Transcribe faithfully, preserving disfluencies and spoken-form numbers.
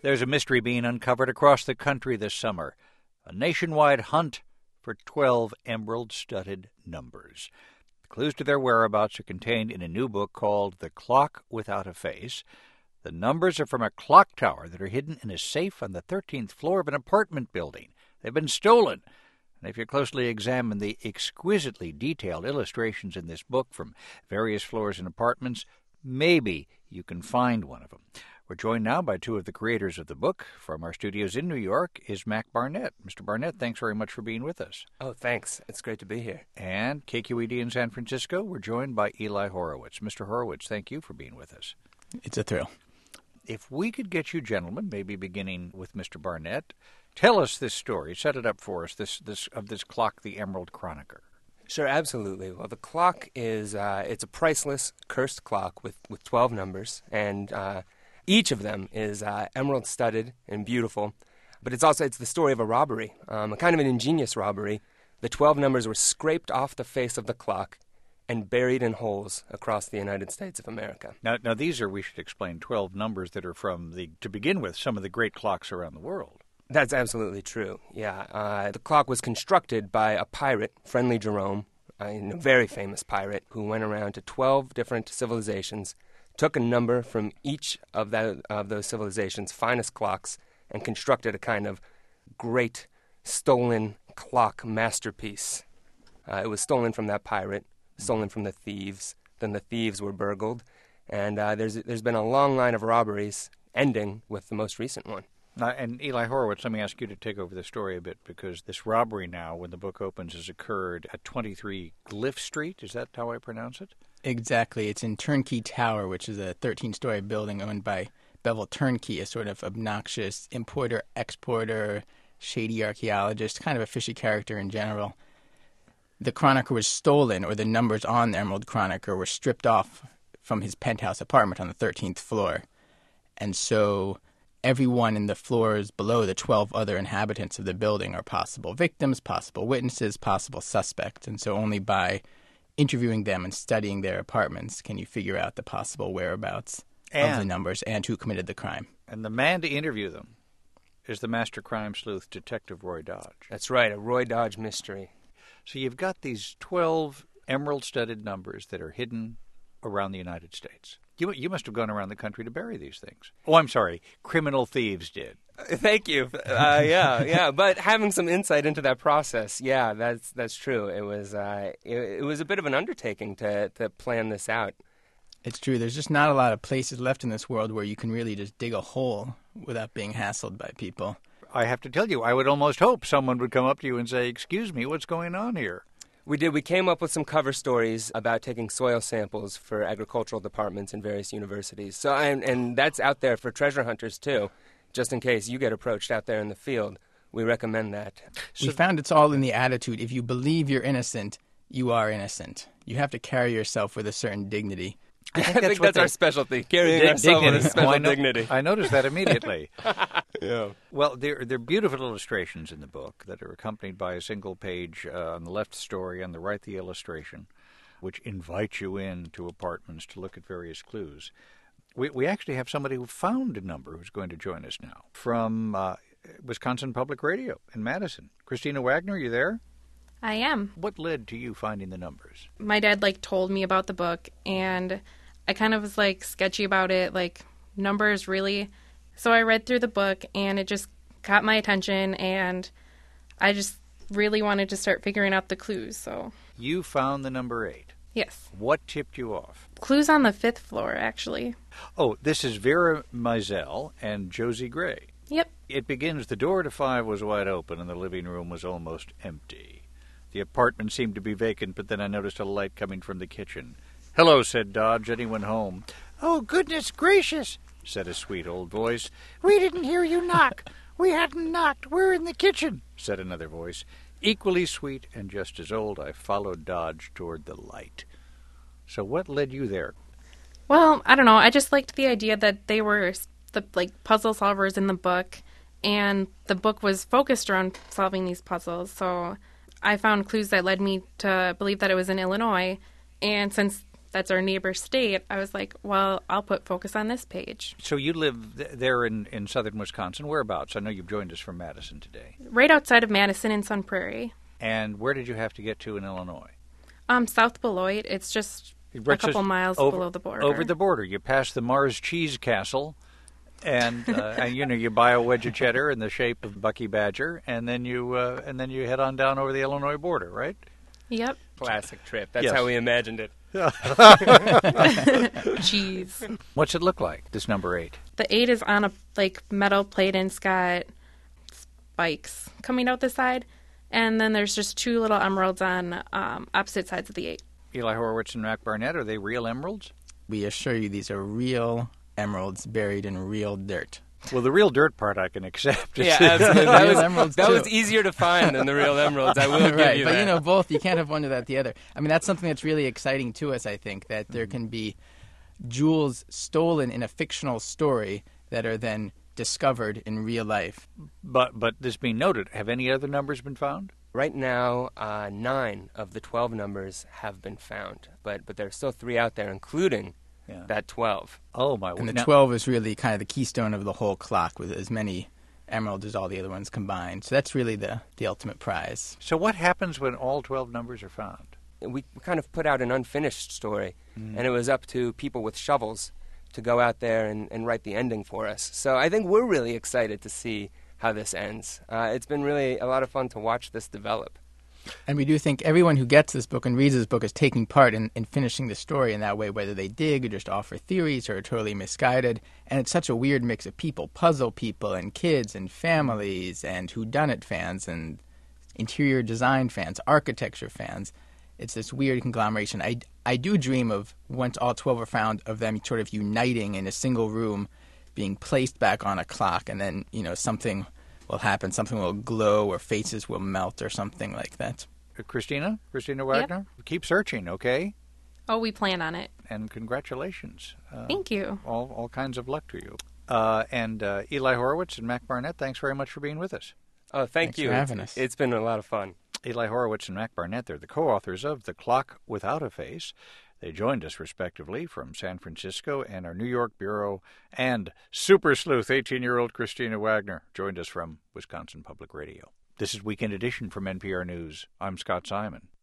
There's a mystery being uncovered across the country this summer. A nationwide hunt for twelve emerald-studded numbers. The clues to their whereabouts are contained in a new book called The Clock Without a Face. The numbers are from a clock tower that are hidden in a safe on the thirteenth floor of an apartment building. They've been stolen. And if you closely examine the exquisitely detailed illustrations in this book from various floors and apartments, maybe you can find one of them. We're joined now by two of the creators of the book. From our studios in New York is Mac Barnett. Mister Barnett, thanks very much for being with us. Oh, thanks. It's great to be here. And K Q E D in San Francisco, we're joined by Eli Horowitz. Mister Horowitz, thank you for being with us. It's a thrill. If we could get you gentlemen, maybe beginning with Mister Barnett, tell us this story, set it up for us, this this of this clock, the Emerald Chronicle. Sure, absolutely. Well, the clock is, uh, it's a priceless, cursed clock with, with twelve numbers, and uh, each of them is uh, emerald-studded and beautiful. But it's also, it's the story of a robbery, um, a kind of an ingenious robbery. The twelve numbers were scraped off the face of the clock and buried in holes across the United States of America. Now, now these are, we should explain, twelve numbers that are from, the to begin with, some of the great clocks around the world. That's absolutely true, yeah. Uh, the clock was constructed by a pirate, Friendly Jerome, uh, a very famous pirate, who went around to twelve different civilizations, took a number from each of, that, of those civilizations' finest clocks, and constructed a kind of great stolen clock masterpiece. Uh, it was stolen from that pirate, stolen from the thieves, then the thieves were burgled, and uh, there's there's been a long line of robberies, ending with the most recent one. Uh, and Eli Horowitz, let me ask you to take over the story a bit, because this robbery now, when the book opens, has occurred at twenty-three Glyph Street. Is that how I pronounce it? Exactly. It's in Turnkey Tower, which is a thirteen-story building owned by Bevel Turnkey, a sort of obnoxious importer, exporter, shady archaeologist, kind of a fishy character in general. The Chronicle was stolen, or the numbers on the Emerald Chronicle were stripped off from his penthouse apartment on the thirteenth floor. And so everyone in the floors below, the twelve other inhabitants of the building, are possible victims, possible witnesses, possible suspects. And so only by interviewing them and studying their apartments can you figure out the possible whereabouts and, of the numbers and who committed the crime. And the man to interview them is the master crime sleuth, Detective Roy Dodge. That's right, a Roy Dodge mystery. So you've got these twelve emerald-studded numbers that are hidden around the United States. You you must have gone around the country to bury these things. Oh, I'm sorry. Criminal thieves did. Thank you. Uh, yeah, yeah. But having some insight into that process, yeah, that's that's true. It was uh, it, it was a bit of an undertaking to to plan this out. It's true. There's just not a lot of places left in this world where you can really just dig a hole without being hassled by people. I have to tell you, I would almost hope someone would come up to you and say, "Excuse me, what's going on here?" We did. We came up with some cover stories about taking soil samples for agricultural departments in various universities. So, and, and that's out there for treasure hunters, too, just in case you get approached out there in the field. We recommend that. We found it's all in the attitude. If you believe you're innocent, you are innocent. You have to carry yourself with a certain dignity. I think that's, I think that's they, our specialty, carrying dig, ourselves with a special oh, I know, dignity. I noticed that immediately. Yeah. Well, there, there are beautiful illustrations in the book that are accompanied by a single page uh, on the left story, on the right the illustration, which invites you into apartments to look at various clues. We, we actually have somebody who found a number who's going to join us now from uh, Wisconsin Public Radio in Madison. Christina Wagner, are you there? I am. What led to you finding the numbers? My dad, like, told me about the book, and I kind of was, like, sketchy about it, like, numbers, really. So I read through the book, and it just caught my attention, and I just really wanted to start figuring out the clues, so. You found the number eight. Yes. What tipped you off? Clues on the fifth floor, actually. Oh, this is Vera Mizell and Josie Gray. Yep. It begins, the door to five was wide open, and the living room was almost empty. The apartment seemed to be vacant, but then I noticed a light coming from the kitchen. "Hello," said Dodge. "Anyone home?" "Oh, goodness gracious," said a sweet old voice. "We didn't hear you knock. We hadn't knocked. We're in the kitchen," said another voice. Equally sweet and just as old, I followed Dodge toward the light. So what led you there? Well, I don't know. I just liked the idea that they were the like puzzle solvers in the book, and the book was focused around solving these puzzles, so I found clues that led me to believe that it was in Illinois. And since that's our neighbor state, I was like, well, I'll put focus on this page. So you live th- there in, in southern Wisconsin. Whereabouts? I know you've joined us from Madison today. Right outside of Madison in Sun Prairie. And where did you have to get to in Illinois? Um, South Beloit. It's just Right, a couple just miles over, below the border. Over the border. You pass the Mars Cheese Castle, and, uh, and you know you buy a wedge of cheddar in the shape of Bucky Badger, and then you uh, and then you head on down over the Illinois border, right? Yep. Classic trip. That's Yes. how we imagined it. Cheese. What's it look like? This number eight. The eight is on a like metal plate and it's got spikes coming out the side, and then there's just two little emeralds on um, opposite sides of the eight. Eli Horowitz and Mac Barnett, are they real emeralds? We assure you these are real emeralds buried in real dirt. Well, the real dirt part I can accept. Yeah, absolutely. That, Real was, emeralds, that too. was easier to find than the real emeralds. I will give right, you but that. you know, both, you can't have one without the other. I mean, that's something that's really exciting to us, I think, that there can be jewels stolen in a fictional story that are then discovered in real life. But but this being noted, have any other numbers been found? Right now, uh, nine of the twelve numbers have been found, but but there's still three out there, including Yeah. that twelve. Oh my! And the now- twelve is really kind of the keystone of the whole clock, with as many emeralds as all the other ones combined. So that's really the, the ultimate prize. So what happens when all twelve numbers are found? We we kind of put out an unfinished story, Mm. and it was up to people with shovels to go out there and, and write the ending for us. So I think we're really excited to see how this ends. Uh, it's been really a lot of fun to watch this develop. And we do think everyone who gets this book and reads this book is taking part in, in finishing the story in that way, whether they dig or just offer theories or are totally misguided. And it's such a weird mix of people, puzzle people and kids and families and whodunit fans and interior design fans, architecture fans. It's this weird conglomeration. I, I do dream of, once all twelve are found, of them sort of uniting in a single room, being placed back on a clock, and then, you know, something will happen. Something will glow or faces will melt or something like that. Uh, Christina? Christina Wagner? Keep searching, okay? Oh, we plan on it. And congratulations. Uh, Thank you. all, all kinds of luck to you. Uh, and uh, Eli Horowitz and Mac Barnett, thanks very much for being with us. Oh, thank Thanks you. for having it's, us. it's been a lot of fun. Eli Horowitz and Mac Barnett, they're the co-authors of The Clock Without a Face. They joined us, respectively, from San Francisco and our New York bureau, and super sleuth eighteen-year-old Christina Wagner joined us from Wisconsin Public Radio. This is Weekend Edition from N P R News. I'm Scott Simon.